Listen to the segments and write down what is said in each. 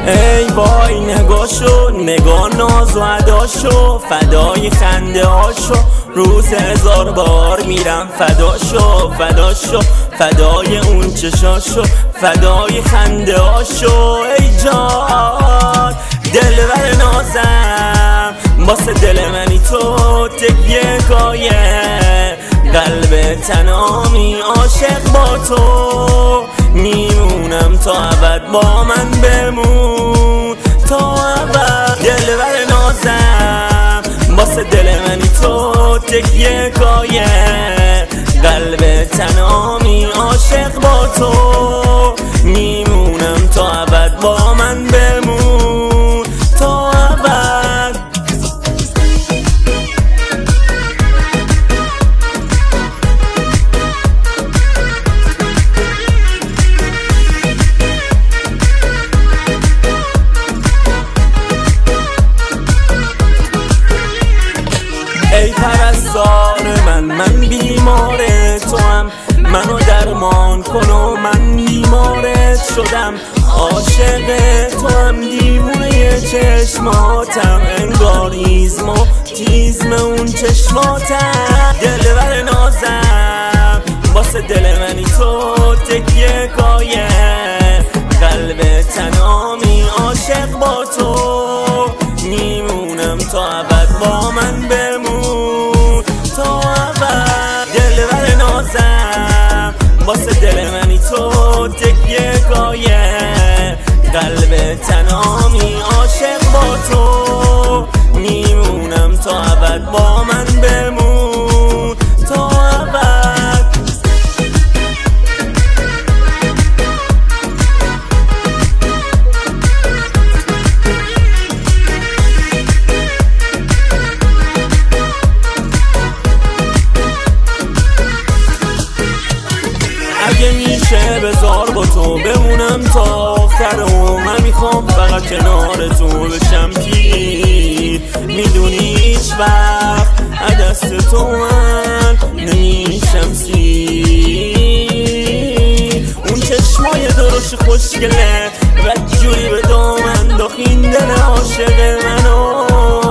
ای وای نگاشو، نگاه ناز و عداشو، فدای خنده هاشو، روز 1000 بار میرم فداشو، فداشو، فدای اون چشاشو، فدای خنده هاشو. ای جان دلبر نازم، واسه دل منی تو تکیه کایه، قلب تنامی عاشق با تو، میمونم تا ابد با من بمون تا ابد. دلبر نازم، واسه دل منی تو تکیه کایه، قلب تنامی عاشق با تو، میمونم تا ابد با من بمون تا ابد. ای پرستار من بیمار تو هم، منو درمان کن و من بیمارت شدم، عاشق تو هم دیوونه چشماتم، انگار ایزم و تیزم اون چشماتم. دلبر نازم، واسه دل منی تو تکیه کایه، قلب تنامی عاشق با تو، میمونم تا ابد با من بمون تا ابد. دلبر نازم، واسه دل منی تو تکیه کایه، قلب تنامی عاشق با تو، میمونم تا ابد با من بمون تا ابد. اگه میشه بذار با تو بمونم تا آخر و من میخوام فقط کنار تو بشم پیر، میدونی هیچ وقت دست تو من نمیشم سیر. اون چشمای درشت خوشگله بدجوری به دام انداخین دل عاشق منو،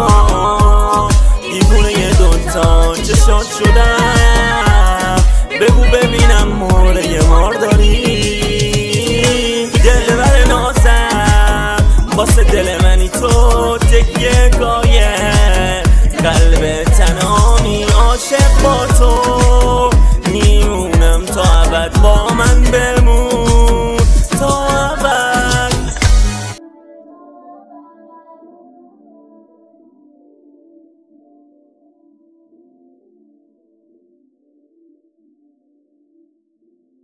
دیوونه دوتا چشات شدم، بگو ببینم موره مار داری. دلبر نازم، واسه دل منی تو تکیه کایه،